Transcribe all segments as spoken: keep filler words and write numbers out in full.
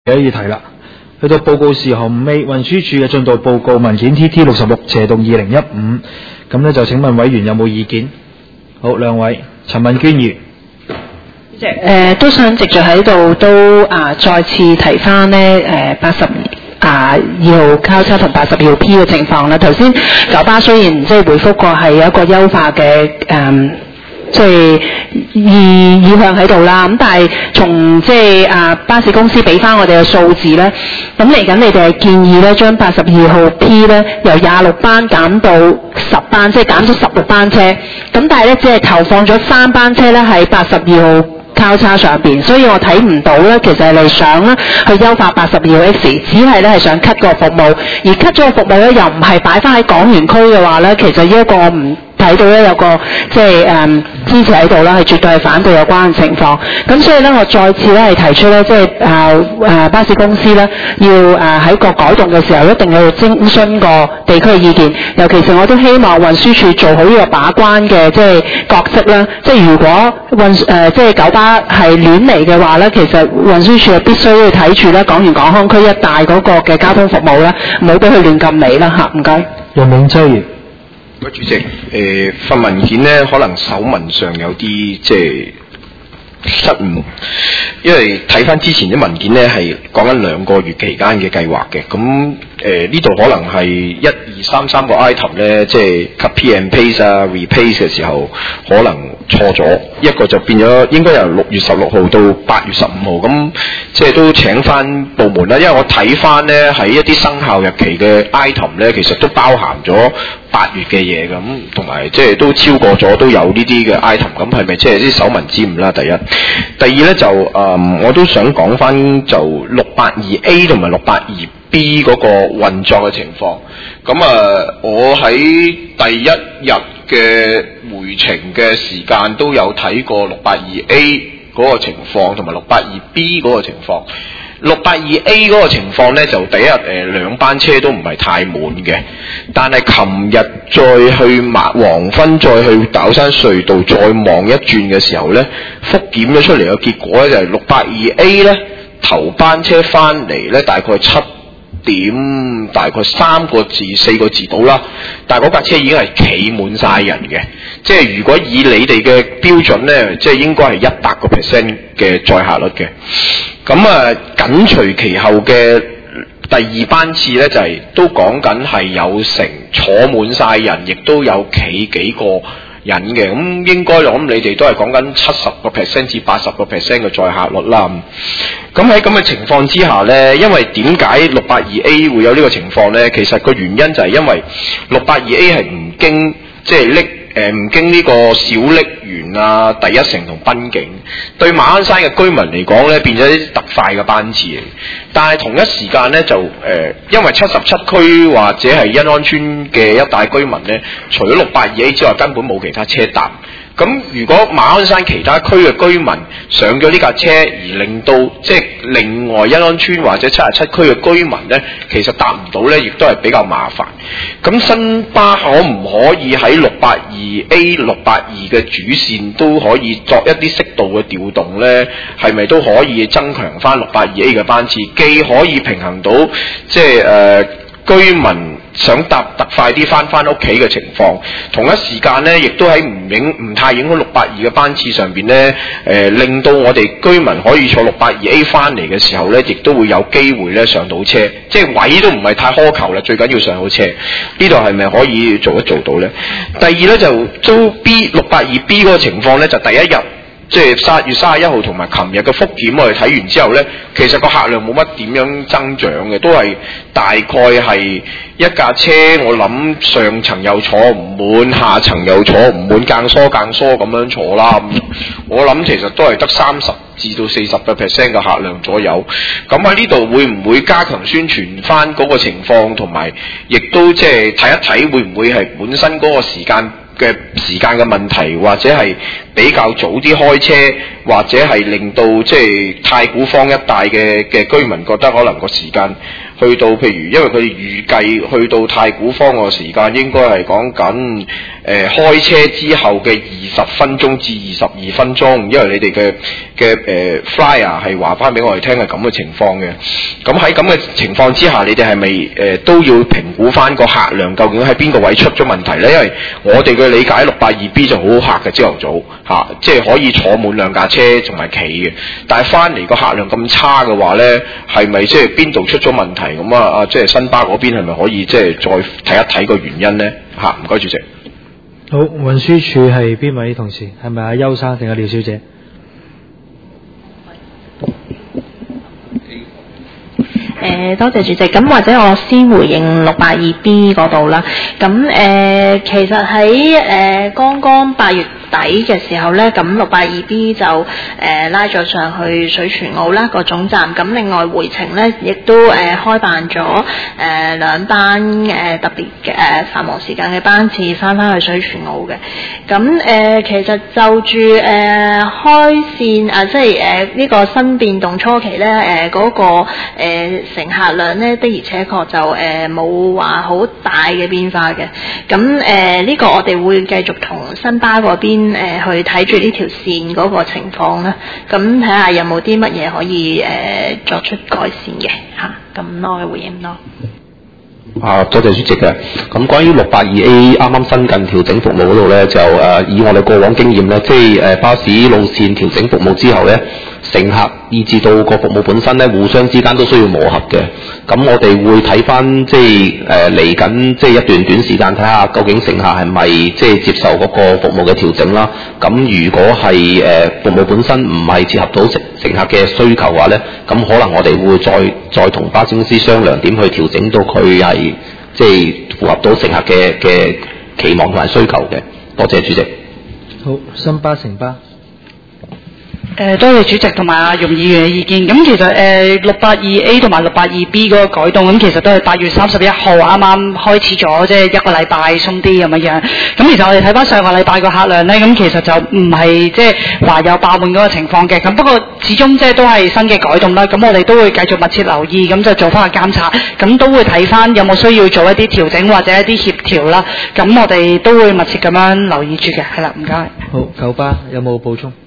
嘅議題啦。去到報告事項尾，運輸署嘅進度報告文件 T T 六十六斜動二零一五，咁呢就請問委員有冇意見？好，兩位，陳文娟議員。 誒、呃、都想藉住喺度都啊再次提翻呢誒八十啊二號交叉同八十二號 P 嘅情況啦。頭先九巴雖然即係回覆過係有一個優化嘅誒即係意意向喺度啦，咁但係從即係啊巴士公司俾翻我哋嘅數字咧，咁嚟緊你哋係建議咧將八十二號 P 咧由廿六班減到十班，即係減咗十六班車，咁但係咧只係投放咗三班車咧喺八十二號交叉上邊，所以我睇唔到咧，其實係你想咧去優化八十二號 X， 只係咧係想 cut 個服務，而 cut 咗個服務咧又唔係擺翻喺港園區嘅話咧，其實呢一個我唔睇到咧有個即係誒支持喺度啦，係絕對係反對有關嘅情況。咁所以咧，我再次咧係提出咧，即係誒誒巴士公司咧要誒喺個改動嘅時候，一定要徵詢個地區嘅意見。尤其是我都希望運輸署做好呢個把關嘅即係角色啦。即係如果運誒、呃、即係九巴係亂嚟嘅話咧，其實運輸署係必須要睇住咧港園港康區一帶嗰個嘅交通服務咧，唔好俾佢亂咁嚟啦嚇。唔該。 楊永洲議員。 主席，誒、呃、份文件咧，可能手文上有啲即係失誤，因為睇翻之前啲文件咧係講緊兩個月期間嘅計劃嘅，咁誒呢度可能係一二三三個 item 咧，即係 copy and paste 啊 replace 嘅時候可能錯咗，一個就變咗應該由六月十六號到八月十五號，咁即係都請翻部門啦，因為我睇翻咧喺一啲生效日期嘅 item 咧，其實都包含咗八月嘅嘢咁，同埋即係都超過咗都有呢啲嘅 item， 咁係咪即係啲手文之誤啦？第一，第二咧就誒、嗯，我都想講翻就六八二 A 同埋六八二 B 嗰個運作嘅情況。咁啊，我喺第一日嘅回程嘅時間都有睇過六八二 A 嗰個情況，同埋六八二 B 嗰個情況。六八二 A 嗰個情況呢，就第一日誒兩班車都唔係太滿嘅，但係琴日再去黃昏再去大老山隧道再望一轉嘅時候呢，復檢咗出嚟嘅結果呢，就係六八二 A 呢頭班車翻嚟呢，大概七點大概三個字四個字到啦，但係嗰架車已經係企滿晒人嘅，即係如果以你哋嘅標準呢，即係應該係一百個 percent 嘅載客率嘅。咁啊，緊隨其後嘅第二班次呢，就係、是、都講緊係有成坐滿晒人，亦都有企幾個人嘅。咁應該我諗你哋都係講緊七十個 percent 至八十個 percent 嘅載客率啦。咁喺咁嘅情況之下呢，因為點解六八二 A 會有呢個情況呢？其實個原因就係因為六八二 A 係唔經即係拎。誒唔經呢個小瀝源啊、第一城同濱景，對馬鞍山嘅居民嚟講咧，變咗啲特快嘅班次嚟。但係同一時間咧，就誒、呃、因為七十七區或者係欣安邨嘅一帶居民咧，除咗六八二 A 之外，根本冇其他車搭。咁如果馬鞍山其他區嘅居民上咗呢架車，而令到即係另外欣安邨或者七十七區嘅居民咧，其實搭唔到咧，亦都係比較麻煩。咁新巴可唔可以喺六八二 A、六八二嘅主線都可以作一啲適度嘅調動咧？係咪都可以增強翻六八二 A 嘅班次，既可以平衡到即係誒、呃、居民想搭特快啲翻翻屋企嘅情況，同一時間咧，亦都喺唔影唔太影響六八二嘅班次上邊咧，誒、呃、令到我哋居民可以坐六八二 A 翻嚟嘅時候咧，亦都會有機會咧上到車，即係位都唔係太苛求啦，最緊要上到車。呢度係咪可以做一做到咧？第二咧就租 B 六八二 B 嗰個情況咧，就第一日。即係三月三十一號同埋琴日嘅復檢，我哋睇完之後呢，其實個客量冇乜點樣增長嘅，都係大概係一架車，我諗上層又坐唔滿，下層又坐唔滿，間疏間疏咁樣坐啦。我諗其實都係得三十至到四十個 percent 嘅客量左右。咁喺呢度會唔會加強宣傳翻嗰個情況，同埋亦都即係睇一睇會唔會係本身嗰個時間嘅時間嘅問題，或者係比較早啲開車，或者係令到即係太古坊一帶嘅嘅居民覺得可能個時間去到，譬如因為佢哋預計去到太古坊個時間應該係講緊誒開車之後嘅二十分鐘至二十二分鐘，因為你哋嘅嘅誒 flyer 係話翻俾我哋聽係咁嘅情況嘅。咁喺咁嘅情況之下，你哋係咪誒都要評估翻個客量究竟喺邊個位出咗問題咧？因為我哋嘅理解六八二 B 就好好客嘅，朝頭早嚇、啊，即係可以坐滿兩架車同埋企嘅。但係翻嚟個客量咁差嘅話咧，係咪即係邊度出咗問題咁啊？啊，即係新巴嗰邊係咪可以即係再睇一睇個原因咧？嚇、啊，唔該主席。 好，運輸署係邊位同事？係咪阿邱生定阿廖小姐？ 誒、呃，多謝主席。咁或者我先回應六八二 B 嗰度啦。咁誒、呃，其實喺誒、呃、剛剛八月底嘅時候咧，咁六八二 B 就誒、呃、拉咗上去水泉澳啦個總站。咁另外回程咧，亦都誒、呃、開辦咗誒、呃、兩班誒、呃、特別嘅誒、呃、繁忙時間嘅班次翻返去水泉澳嘅。咁誒、呃，其實就住誒、呃、開線啊，即係誒呢個新變動初期咧，誒、呃、嗰、那個、呃乘客量咧的而且確就誒冇話好大嘅變化嘅，咁誒呢個我哋會繼續同新巴嗰邊誒、呃、去睇住呢條線嗰個情況啦，咁睇下有冇啲乜嘢可以誒、呃、作出改善嘅嚇，咁多嘅回應咯。 啊，多謝主席嘅。咁關於六八二 A 啱啱新近調整服務嗰度咧，就誒、呃、以我哋過往經驗咧，即係誒、呃、巴士路線調整服務之後咧，乘客以至到個服務本身咧，互相之間都需要磨合嘅。咁我哋會睇翻即係誒嚟緊即係一段短時間，睇下究竟乘客係咪即係接受嗰個服務嘅調整啦。咁如果係誒、呃、服務本身唔係切合到乘乘客嘅需求嘅話咧，咁可能我哋會再再同巴士公司商量點去調整到佢係即係符合到乘客嘅嘅期望同埋需求嘅。多謝主席。 好，新巴城巴。 誒、呃、多謝主席同埋阿容議員嘅意見。咁其實誒六八二 A 同埋六八二 B 嗰個改動，咁其實都係八月三十一號啱啱開始咗，即係一個禮拜鬆啲咁樣樣。咁其實我哋睇翻上個禮拜個客量咧，咁其實就唔係即係話有爆滿嗰個情況嘅。咁不過始終即係都係新嘅改動啦。咁我哋都會繼續密切留意，咁就做翻個監察，咁都會睇翻有冇需要做一啲調整或者一啲協調啦。咁我哋都會密切咁樣留意住嘅。係啦，唔該。 好，九巴有冇補充？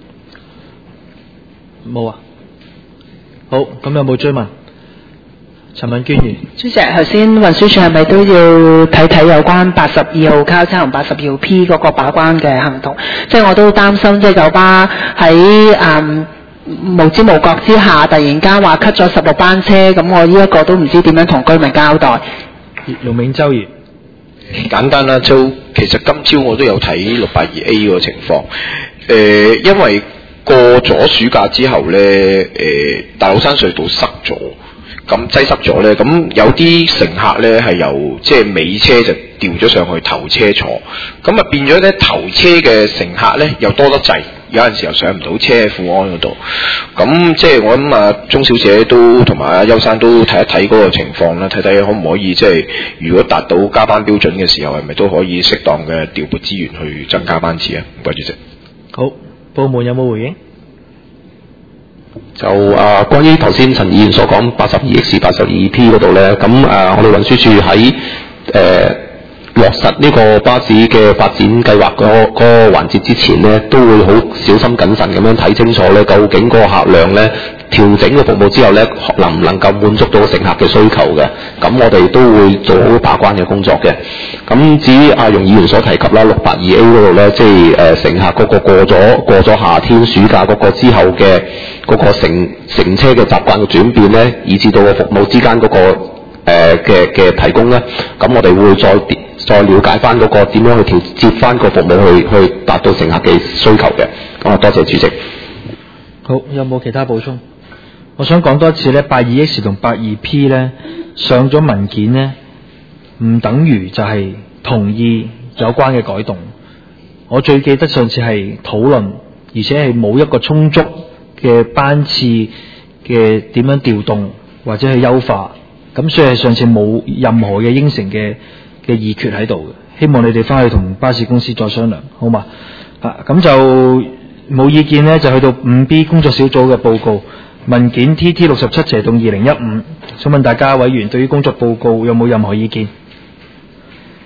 冇啊。好，咁有冇追問？陳敏娟議員。 主席，頭先運輸署係咪都要睇睇有關八十二號交叉同八十二號 P 嗰個把關嘅行動？即係我都擔心，即係九巴喺誒無知無覺之下，突然間話 cut 咗十六班車，咁我呢一個都唔知點樣同居民交代。 盧銘洲議員。 簡單啦，就其實今朝我都有睇六八二 A 嗰個情況，誒、呃，因為過咗暑假之後咧，誒、呃，大老山隧道塞咗，咁擠塞咗咧，咁有啲乘客咧係由即係尾車就調咗上去頭車坐，咁啊變咗咧頭車嘅乘客咧又多得滯，有陣時又上唔到車喺富安嗰度，咁即係我諗啊，鍾小姐都同埋阿邱生都睇一睇嗰個情況啦，睇睇可唔可以即係如果達到加班標準嘅時候，係咪都可以適當嘅調撥資源去增加班次啊？唔該主席。 好。部門有冇回應？ 就啊，關於頭先陳議員所講八十二 X、八十二 P 嗰度咧，咁啊，我哋運輸署喺誒落實呢個巴士嘅發展計劃嗰嗰個環節之前咧，都會好小心謹慎咁樣睇清楚咧，究竟嗰個客量咧調整個服務之後咧，能唔能夠滿足到乘客嘅需求嘅？咁我哋都會做好把關嘅工作嘅。咁至於阿容議員所提及啦，六八二 A 嗰度咧，即係誒、呃、乘客嗰個過咗過咗夏天暑假嗰個之後嘅嗰個乘乘車嘅習慣嘅轉變咧，以至到個服務之間嗰、嗰個誒嘅嘅提供咧，咁我哋會再再了解翻嗰個點樣去調節翻個服務去去達到乘客嘅需求嘅。咁啊，多謝主席。 好，有冇其他補充？我想講多一次咧，八二 X 同八二 P 咧上咗文件咧，唔等於就係同意有關嘅改動。我最記得上次係討論，而且係冇一個充足嘅班次嘅點樣調動或者去優化，咁所以上次冇任何嘅應承嘅嘅議決喺度嘅。希望你哋翻去同巴士公司再商量，好嘛？啊，咁就冇意見咧，就去到五 B 工作小組嘅報告。文件 T T 六十七斜洞二零一五，想問大家委員對於工作報告有冇任何意見？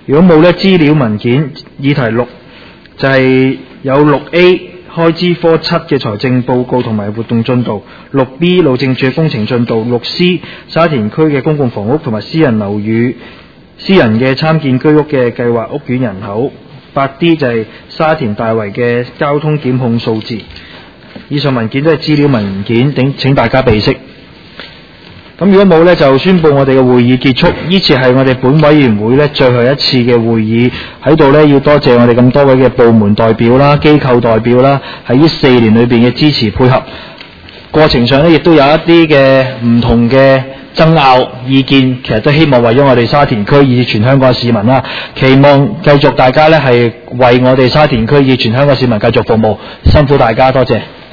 如果冇咧，資料文件議題六就係有六 A 開支科七嘅財政報告同埋活動進度，六 B 路政署嘅工程進度，六 C 沙田區嘅公共房屋同埋私人樓宇、私人嘅參建居屋嘅計劃屋苑人口，八 D 就係沙田大圍嘅交通檢控數字。以上文件都係資料文件，請請大家備悉。咁如果冇呢，就宣佈我哋嘅會議結束。呢次係我哋本委員會呢最後一次嘅會議，喺度呢，要多謝我哋咁多位嘅部門代表啦、機構代表啦，喺呢四年裏邊嘅支持配合。過程上呢，亦都有一啲嘅唔同嘅爭拗意見，其實都希望為咗我哋沙田區以至全香港嘅市民啦，期望繼續大家呢係為我哋沙田區以至全香港市民繼續服務，辛苦大家，多謝。